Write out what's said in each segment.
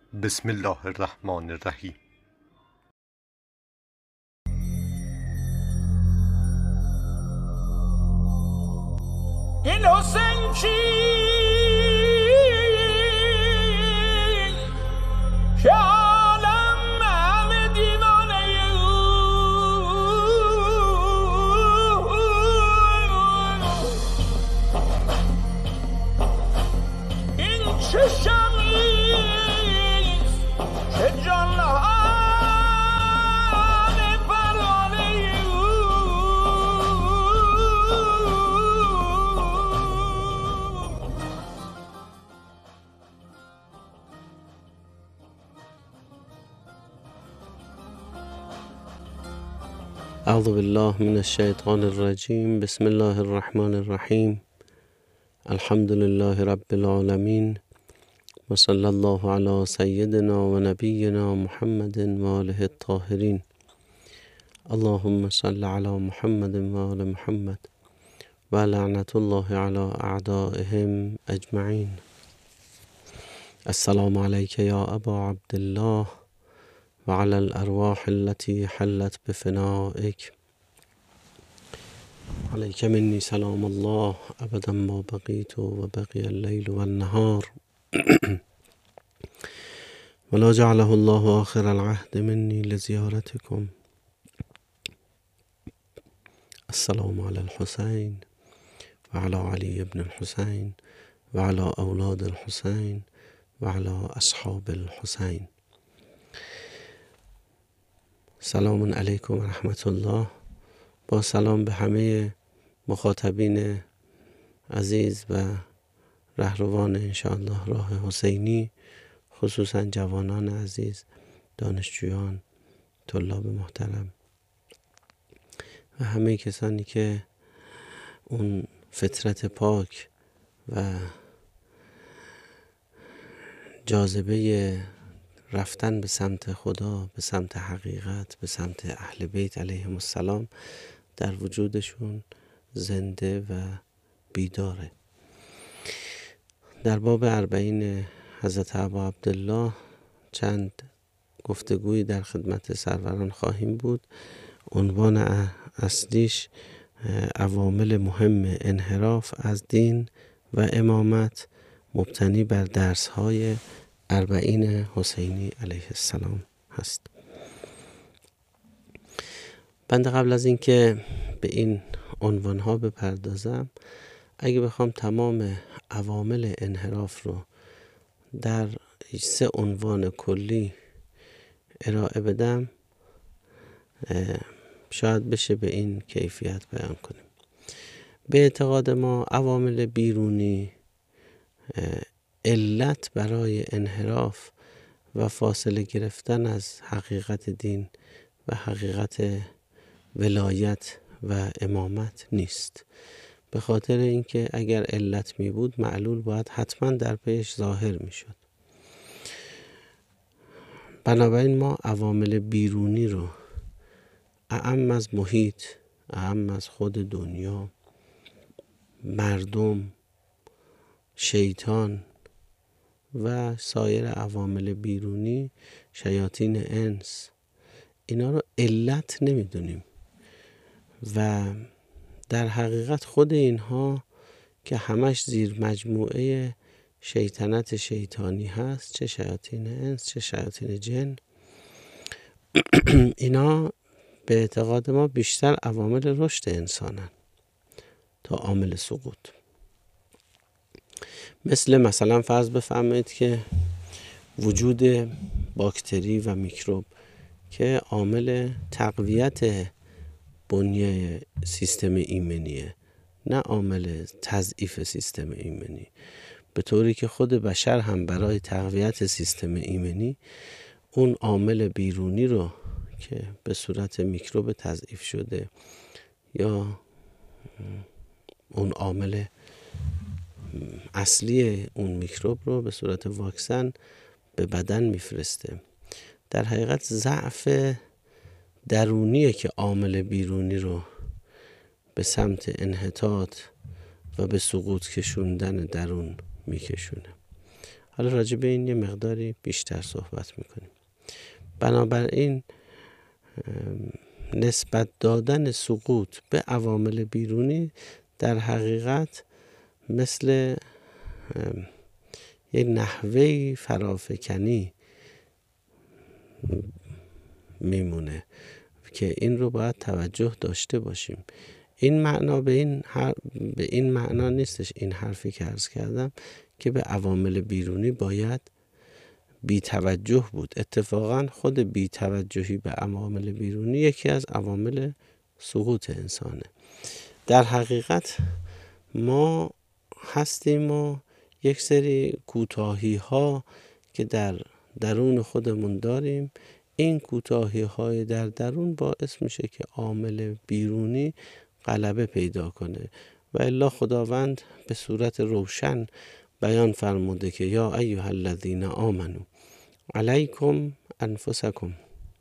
بسم الله الرحمن الرحیم. این حسین کی که عالم همه دیوانه این چه شمیست که جانها اعوذ بالله من الشیطان الرجیم. بسم الله الرحمن الرحیم. الحمد لله رب العالمین و صلی الله علی سیدنا و نبینا محمد و آله الطاهرین. اللهم صل علی محمد و آل محمد و لعنت الله علی اعدائهم اجمعین. السلام علیک یا ابا عبدالله و علی الارواح التي حلت بفنائک. علیک منی سلام الله ابدا ما بقیت و بقی اللیل و النهار ولا جعله الله آخر العهد منی لزیارتکم. السلام علی الحسین و علی علی ابن الحسین و علی اولاد الحسین و علی اصحاب الحسین. سلام علیکم و رحمت الله. با سلام به همه مخاطبین عزیز و رهروان انشاءالله راه حسینی، خصوصا جوانان عزیز، دانشجویان، طلاب محترم و همه کسانی که اون فطرت پاک و جاذبه رفتن به سمت خدا، به سمت حقیقت، به سمت اهل بیت علیهم السلام در وجودشون زنده و بیداره. در باب 40 حضرت ابا عبدالله چند گفتگویی در خدمت سروران خواهیم بود. عنوان اصلیش عوامل مهم انحراف از دین و امامت مبتنی بر درس‌های 40 حسینی علیه السلام هست. بنده قبل از اینکه به این عنوانها بپردازم، اگه بخوام تمام عوامل انحراف رو در 3 عنوان کلی ارائه بدم، شاید بشه به این کیفیت بیان کنیم. به اعتقاد ما عوامل بیرونی علت برای انحراف و فاصله گرفتن از حقیقت دین و حقیقت ولایت و امامت نیست. به خاطر اینکه اگر علت می بود، معلول باید حتما در پیش ظاهر می شد. بنابراین ما عوامل بیرونی رو اعم از محیط، اعم از خود دنیا، مردم، شیطان و سایر عوامل بیرونی، شیاطین انس، اینا رو علت نمیدونیم و در حقیقت خود اینها که همش زیر مجموعه شیطنت شیطانی هست، چه شیاطین انس چه شیاطین جن، اینا به اعتقاد ما بیشتر عوامل رشد انسانن تا عامل سقوط. مثلا فرض بفرمایید که وجود باکتری و میکروب که عامل تقویت بنیه سیستم ایمنیه، نه عامل تضعیف سیستم ایمنی، به طوری که خود بشر هم برای تقویت سیستم ایمنی اون عامل بیرونی رو که به صورت میکروب تضعیف شده یا اون عامل اصلی اون میکروب رو به صورت واکسن به بدن میفرسته. در حقیقت ضعف درونیه که عامل بیرونی رو به سمت انحطاط و به سقوط کشوندن درون میکشونه. حالا راجع به این یه مقداری بیشتر صحبت میکنیم. بنابراین نسبت دادن سقوط به عوامل بیرونی در حقیقت مثل یک نحوه فرافکنی میمونه که این رو باید توجه داشته باشیم. این معنا به این معنا نیستش، این حرفی که عرض کردم، که به عوامل بیرونی باید بی توجه بود. اتفاقا خود بی توجهی به عوامل بیرونی یکی از عوامل سقوط انسانه. در حقیقت ما هستیم و یک سری کوتاهی ها که در درون خودمون داریم، این کوتاهی های در درون باعث میشه که عامل بیرونی غلبه پیدا کنه و الا خداوند به صورت روشن بیان فرموده که یا ایها الذین آمنو علیکم انفسکم،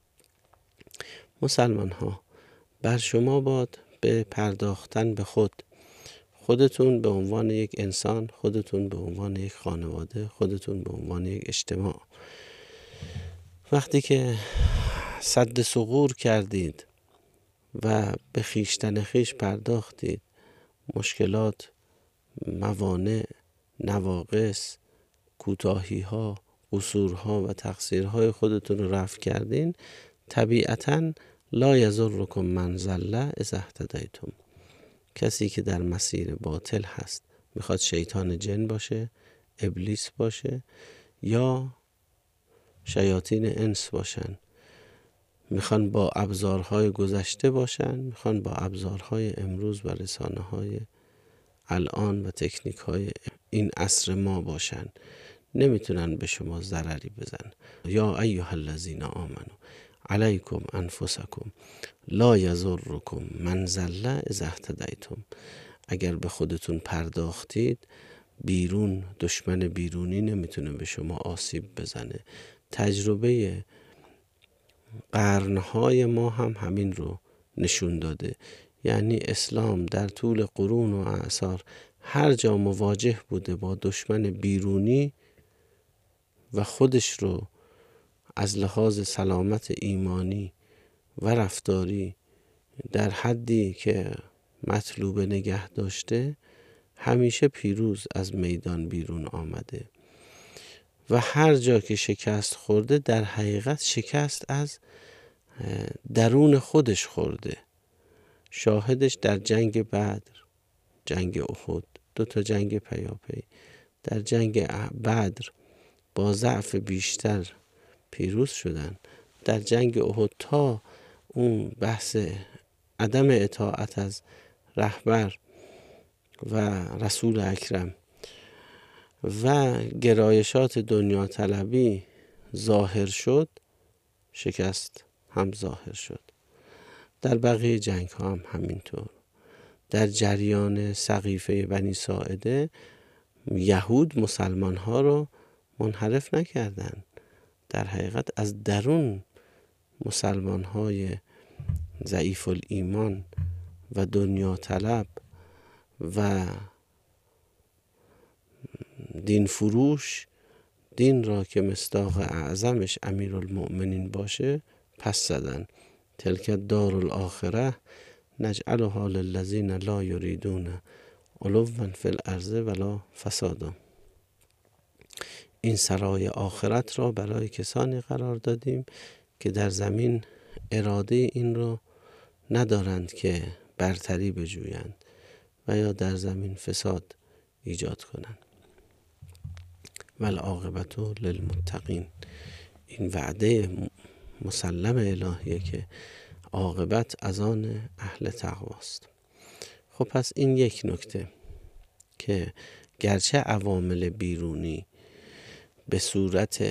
مسلمان ها بر شما باد به پرداختن به خودتون به عنوان یک انسان، خودتون به عنوان یک خانواده، خودتون به عنوان یک اجتماع. وقتی که سد ثغور کردید و به خویشتن خویش پرداختید، مشکلات، موانع، نواقص، کوتاهی‌ها، قصورها و تقصیرهای خودتون رو رفع کردین، طبیعتاً لا یضرکم من ضل اذا اهتدیتم. کسی که در مسیر باطل هست، میخواد شیطان جن باشه، ابلیس باشه یا شیاطین انس باشن، میخوان با ابزارهای گذشته باشن، میخوان با ابزارهای امروز و رسانه‌های الان و تکنیک‌های این عصر ما باشن، نمیتونن به شما ضرری بزن. یا ایها الذین آمنو علیکم انفسکم لا یضرکم من ضل اذا اهتدیتم. اگر به خودتون پرداختید، بیرون، دشمن بیرونی نمیتونه به شما آسیب بزنه. تجربه قرنهای ما هم همین رو نشون داده. یعنی اسلام در طول قرون و اعصار هر جا مواجه بوده با دشمن بیرونی و خودش رو از لحاظ سلامت ایمانی و رفتاری در حدی که مطلوب نگه داشته، همیشه پیروز از میدان بیرون آمده و هر جا که شکست خورده، در حقیقت شکست از درون خودش خورده. شاهدش در جنگ بدر، جنگ احد، 2 جنگ پیاپی. در جنگ بدر با ضعف بیشتر پیروز شدن. در جنگ احد تا اون بحث عدم اطاعت از رهبر و رسول اکرم و گرایشات دنیا طلبی ظاهر شد، شکست هم ظاهر شد. در بقیه جنگ ها هم همینطور. در جریان سقیفه بنی ساعده، یهود مسلمان ها رو منحرف نکردن. در حقیقت از درون مسلمان های ضعیف الایمان و دنیا طلب و دین فروش، دین را که مصداق اعظمش امیرالمؤمنین باشه پس زدن. تلک الدار الاخره نجعلها للذین لا یریدون علوا فی الارض ولا فسادا. این سرای آخرت را برای کسانی قرار دادیم که در زمین اراده این رو ندارند که برتری بجویند و یا در زمین فساد ایجاد کنند. والعاقبت للمتقین. این وعده مسلم الهیه که عاقبت از آن اهل تقواست. خب پس این یک نکته که گرچه عوامل بیرونی به صورت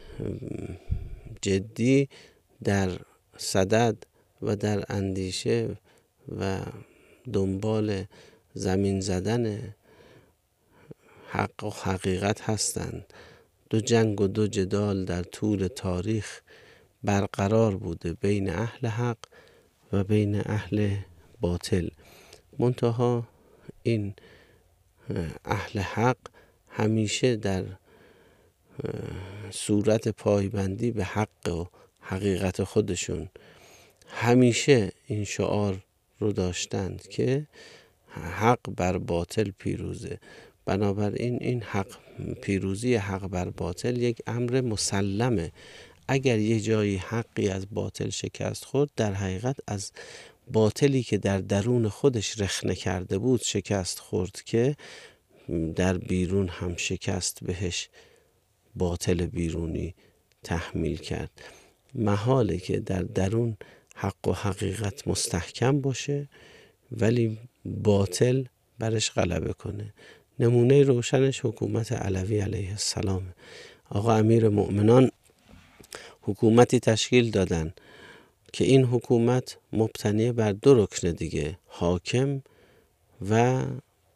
جدی در صدد و در اندیشه و دنبال زمین زدن حق و حقیقت هستند، 2 جنگ و 2 جدال در طول تاریخ برقرار بوده بین اهل حق و بین اهل باطل. منتها این اهل حق همیشه در صورت پایبندی به حق و حقیقت خودشون همیشه این شعار رو داشتند که حق بر باطل پیروزه. بنابراین این پیروزی حق بر باطل یک امر مسلمه. اگر یه جایی حقی از باطل شکست خورد، در حقیقت از باطلی که در درون خودش رخنه کرده بود شکست خورد که در بیرون هم شکست بهش باطل بیرونی تحمیل کرد. محاله که در درون حق و حقیقت مستحکم باشه ولی باطل برش غلبه کنه. نمونه روشنش حکومت علوی علیه السلام. آقا امیر مؤمنان حکومتی تشکیل دادن که این حکومت مبتنی بر 2 رکن دیگه، حاکم و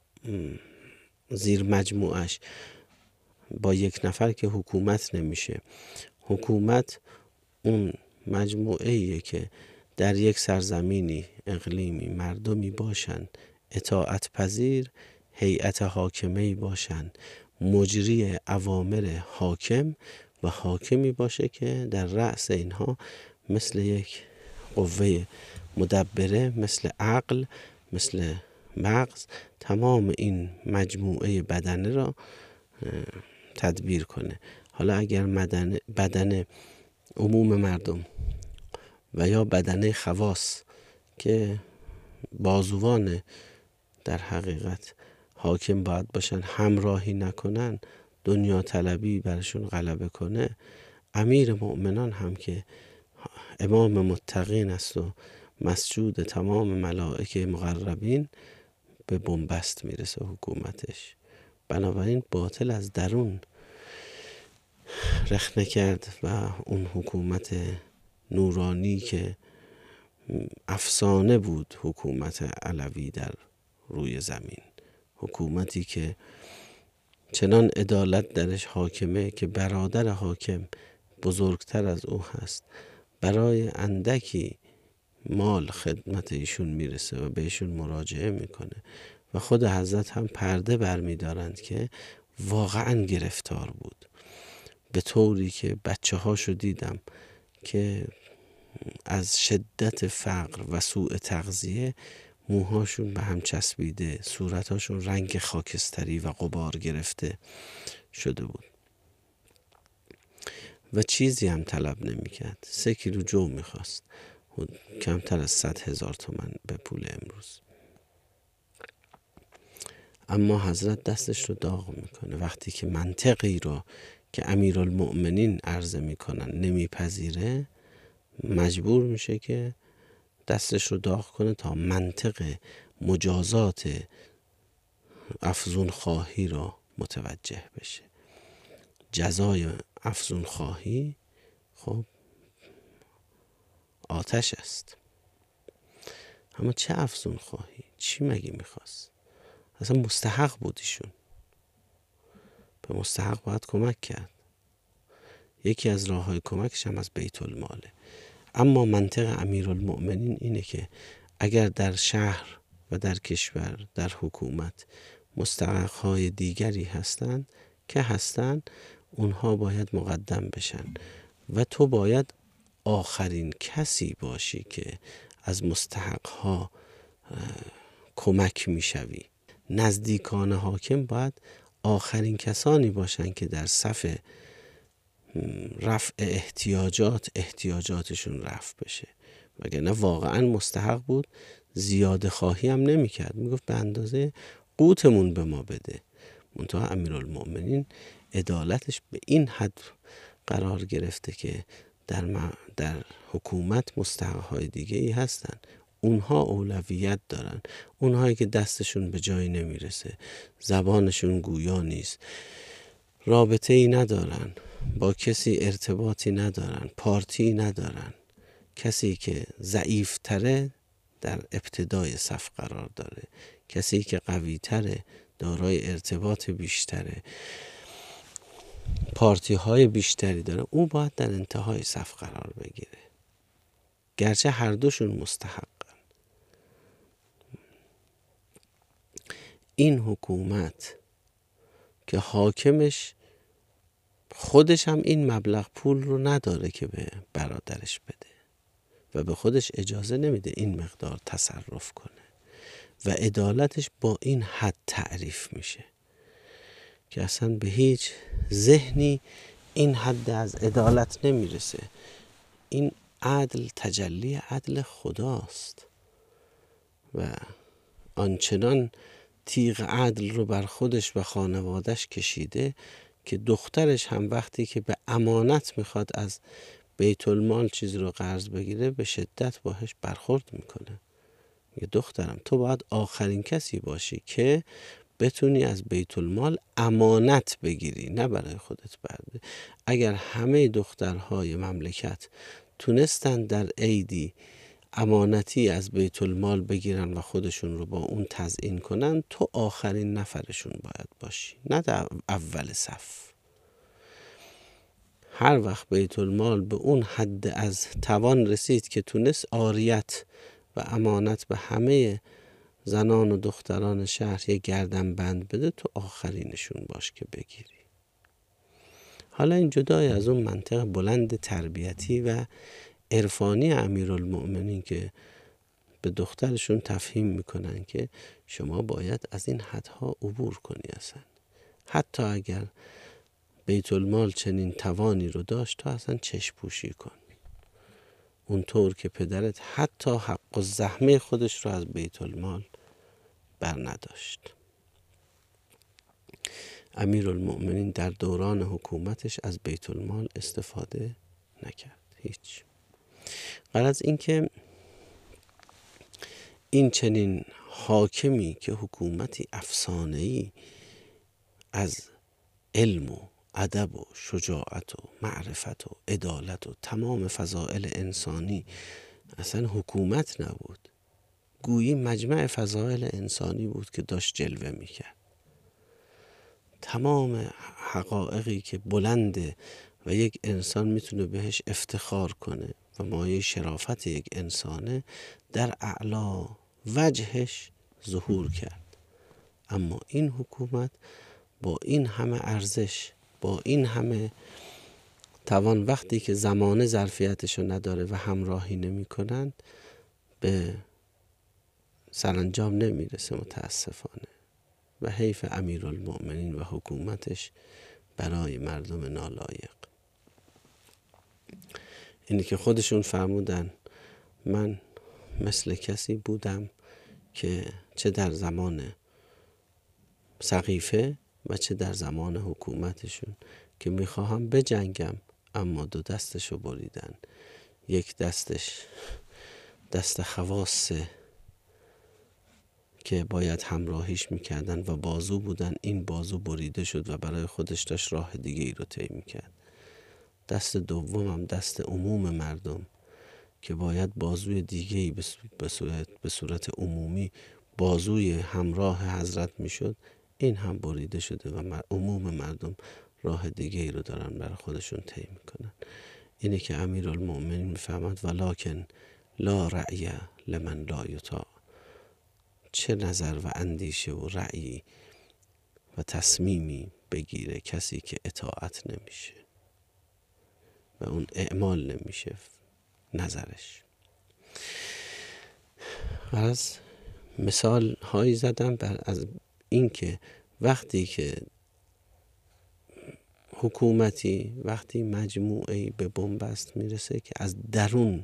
زیر مجموعش. با 1 نفر که حکومت نمیشه. حکومت اون مجموعه‌ایه که در یک سرزمینی، اقلیمی، مردمی باشن اطاعت پذیر، هیئت حاکمه‌ای باشن مجری اوامر حاکم و حاکمی باشه که در رأس اینها مثل یک قوه مدبره، مثل عقل، مثل مغز، تمام این مجموعه بدنه را تدبیر کنه. حالا اگر بدن عموم مردم و یا بدنه خواص که بازوان در حقیقت حاکم باید باشن همراهی نکنن، دنیا طلبی برشون غلبه کنه، امیر مؤمنان هم که امام متقین است و مسجود تمام ملائکه مقربین، به بنبست میرسه حکومتش. بنابراین باطل از درون رخنه کرد و اون حکومت نورانی که افسانه بود، حکومت علوی در روی زمین، حکومتی که چنان عدالت درش حاکمه که برادر حاکم بزرگتر از او هست، برای اندکی مال خدمت ایشون میرسه و به ایشون مراجعه میکنه و خود حضرت هم پرده برمیدارند که واقعا گرفتار بود، به طوری که بچه هاشو دیدم که از شدت فقر و سوء تغذیه موهاشون به هم چسبیده، صورتاشون رنگ خاکستری و غبار گرفته شده بود و چیزی هم طلب نمیکرد. 3 کیلو جو میخواست، کمتر از 100,000 تومان به پول امروز. اما حضرت دستش رو داغ میکنه وقتی که منطقی رو که امیرالمؤمنین عرضه میکنن نمیپذیره، مجبور میشه که دستش رو داغ کنه تا منطق مجازات افزون خواهی رو متوجه بشه. جزای افزون خواهی خب آتش است. اما چه افزون خواهی؟ چی مگه میخواست؟ اصلا مستحق بودیشون، به مستحق باید کمک کرد. یکی از راه‌های کمکش هم از بیت الماله. اما منطق امیرالمؤمنین اینه که اگر در شهر و در کشور، در حکومت مستحق‌های دیگری هستند که هستند، اونها باید مقدم بشن و تو باید آخرین کسی باشی که از مستحق‌ها کمک میشوی. نزدیکان حاکم باید آخرین کسانی باشن که در صف رفع احتیاجاتشون رفع بشه. وگرنه واقعا مستحق بود زیاده خواهی هم نمی کرد، می گفت به اندازه قوتمون به ما بده. منتها امیرالمؤمنین عدالتش به این حد قرار گرفته که در حکومت مستحق‌های دیگه ای هستن، اونها اولویت دارن. اونهایی که دستشون به جایی نمیرسه، زبانشون گویا نیست، رابطه ای ندارن، با کسی ارتباطی ندارن، پارتی ندارن، کسی که ضعیف تره در ابتدای صف قرار داره، کسی که قوی تره دارای ارتباط بیشتره، پارتی های بیشتری داره، او باید در انتهای صف قرار بگیره، گرچه هر دوشون مستحقن. این حکومت که حاکمش خودش هم این مبلغ پول رو نداره که به برادرش بده و به خودش اجازه نمیده این مقدار تصرف کنه و عدالتش با این حد تعریف میشه که اصلا به هیچ ذهنی این حد از عدالت نمیرسه. این عدل تجلی عدل خداست و آنچنان تیغ عدل رو بر خودش و خانوادش کشیده که دخترش هم وقتی که به امانت میخواد از بیت المال چیزی رو قرض بگیره به شدت باهاش برخورد میکنه. میگه دخترم تو باید آخرین کسی باشی که بتونی از بیت المال امانت بگیری، نه برای خودت برده. اگر همه دخترهای مملکت تونستن در عیدی امانتی از بیت المال بگیرن و خودشون رو با اون تزیین کنن، تو آخرین نفرشون باید باشی، نه در اول صف. هر وقت بیت المال به اون حد از توان رسید که تونست عاریت و امانت به همه زنان و دختران شهر یک گردن بند بده، تو آخرینشون باش که بگیری. حالا این جدای از اون منطق بلند تربیتی و عرفانی امیرالمؤمنین که به دخترشون تفهیم میکنن که شما باید از این حدها عبور کنی. اصلا حتی اگر بیت المال چنین توانی رو داشت، تو اصلا چشم پوشی کن، اونطور که پدرت حتی حق الزحمه خودش رو از بیت المال بر نداشت. امیرالمؤمنین در دوران حکومتش از بیت المال استفاده نکرد، هیچ. غرض این که این چنین حاکمی که حکومتی افسانه‌ای از علم و ادب و شجاعت و معرفت و عدالت و تمام فضائل انسانی اصلا حکومت نبود، گویی مجمع فضائل انسانی بود که داشت جلوه میکرد. تمام حقایقی که بلنده و یک انسان میتونه بهش افتخار کنه و مایه شرافت یک انسانه، در اعلا وجهش ظهور کرد. اما این حکومت با این همه ارزش، با این همه توان، وقتی که زمانه ظرفیتشو نداره و همراهی نمی کنند، به سرانجام نمیرسه متاسفانه. و حیف امیرالمؤمنین و حکومتش برای مردم نالایق. اینی که خودشون فرمودن من مثل کسی بودم که چه در زمان سقیفه و چه در زمان حکومتشون که میخواهم بجنگم، اما دو دستشو بریدن. یک دستش دست خواصه که باید همراهیش میکردن و بازو بودن، این بازو بریده شد و برای خودش داشت راه دیگه ای رو طی میکرد. دست دومم دست عموم مردم که باید بازوی دیگه ای به صورت عمومی بازوی همراه حضرت میشد، این هم بریده شده و عموم مردم راه دیگه ای رو دارن برای خودشون طی میکنن. اینه که امیرالمؤمنین میفهمد ولکن لا رأی لمن لا یطاع، چه نظر و اندیشه و رأیی و تصمیمی بگیره کسی که اطاعت نمیشه و اون اعمال نمیشه نظرش. از مثال هایی زدم از این که وقتی که حکومتی، وقتی مجموعه‌ای به بنبست میرسه که از درون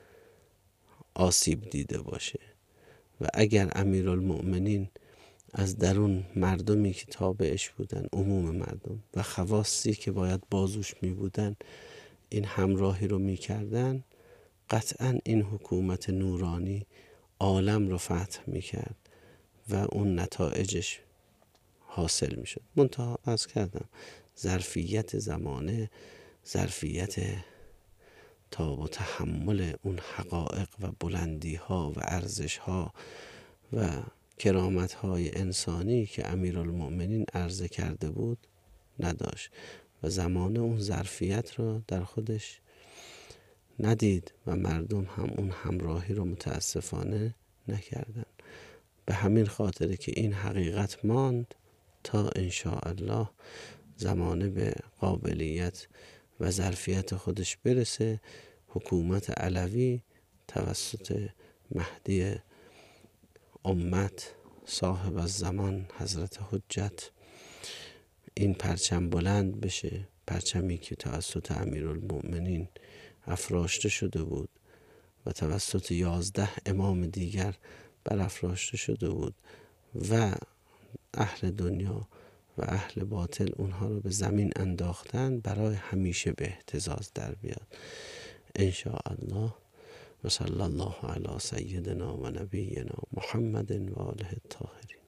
آسیب دیده باشه و اگر امیرالمؤمنین از درون مردمی که تابعش بودن، عموم مردم و خواصی که باید بازوش می بودن، این همراهی رو می کردن، قطعا این حکومت نورانی عالم رو فتح می کرد و اون نتایجش حاصل می شد. منتها از کردم ظرفیت زمانه، ظرفیت تاب و تحمل اون حقایق و بلندی ها و ارزش ها و کرامت های انسانی که امیرالمؤمنین عرضه کرده بود نداشت و زمانه اون ظرفیت رو در خودش ندید و مردم هم اون همراهی رو متاسفانه نکردن. به همین خاطره که این حقیقت ماند تا انشاءالله زمانه به قابلیت و ظرفیت خودش برسه، حکومت علوی توسط مهدی امت صاحب الزمان حضرت حجت این پرچم بلند بشه، پرچمی که توسط امیرالمؤمنین افراشته شده بود و توسط 11 امام دیگر برافراشته شده بود و اهل دنیا و اهل باطل اونها رو به زمین انداختن، برای همیشه به اهتزاز در بیاد انشاءالله. و صلی الله علی سیدنا و نبینا محمد و آله الطاهرین.